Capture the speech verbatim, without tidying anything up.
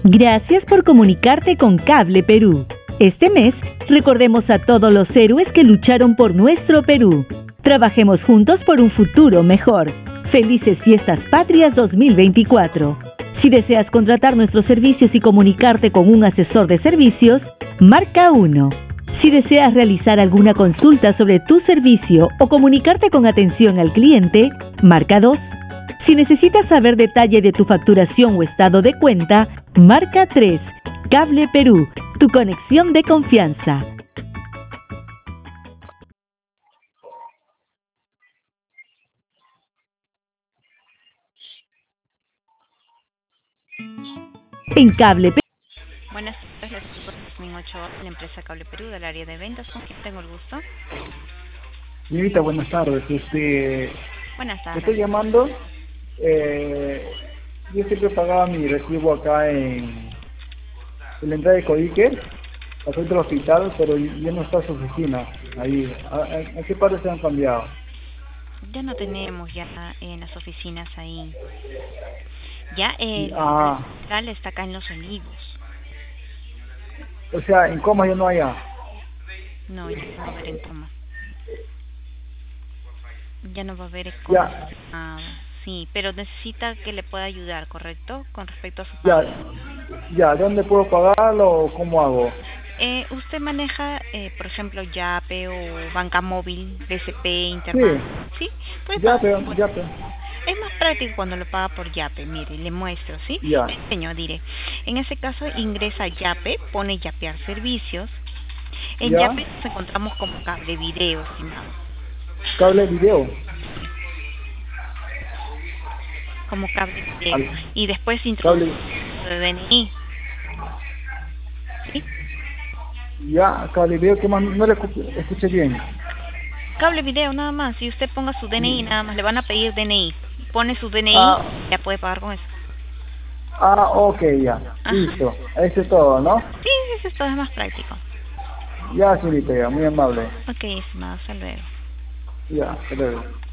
Gracias por comunicarte con Cable Perú. Este mes, recordemos a todos los héroes que lucharon por nuestro Perú. Trabajemos juntos por un futuro mejor. Felices Fiestas Patrias dos mil veinticuatro. Si deseas contratar nuestros servicios y comunicarte con un asesor de servicios, marca uno. Si deseas realizar alguna consulta sobre tu servicio o comunicarte con atención al cliente, marca dos. Si necesitas saber detalle de tu facturación o estado de cuenta, marca tres. Cable Perú, tu conexión de confianza. En Cable Perú. Buenas tardes, Jasmine Ochoa, la empresa Cable Perú del área de ventas. ¿Con quién tengo el gusto? Señorita, buenas tardes. Este, Buenas tardes. estoy llamando. Eh, yo siempre pagaba mi recibo acá en, en la entrada de Codique, al frente del hospital, pero ya no está su oficina ahí. ¿A, a, a qué parte se han cambiado? Ya no tenemos ya en las oficinas ahí. Ya el Ah, hospital está acá en Los Olivos. o sea, en Coma ya no hay. ah. No, ya no va a haber en coma. Ya no va a haber en coma. Ya, Ah, sí, pero necesita que le pueda ayudar, ¿correcto? Con respecto a su ya, pago. ya. ¿Dónde puedo pagarlo o cómo hago? Eh, ¿Usted maneja, eh, por ejemplo, Yape o Banca Móvil, B C P, Sí, Interbank? ¿Sí? Puede ya, pagar. pero, ya, pero, Es más práctico cuando lo paga por Yape. Mire, le muestro, ¿sí? ya, Le enseño, diré. En ese caso ingresa a Yape, pone Yapear servicios. En ya. Yape nos encontramos como Cable Video, estimado. Cable video. Como Cable Video. Al- Y después Cable, introduce su D N I. ¿Sí? ya, cable video, ¿qué más? No le escu- escuché bien. Cable Video, nada más. Si usted ponga su D N I, nada más. Le van a pedir D N I. Pone su D N I, Ah, ya puede pagar con eso. ah, ok, ya, Ajá. listo. Eso es todo, ¿no? Sí, eso es todo, es más práctico. Ya, señorita, ya, muy amable. Ok, estimado, hasta luego. Ya, hasta luego.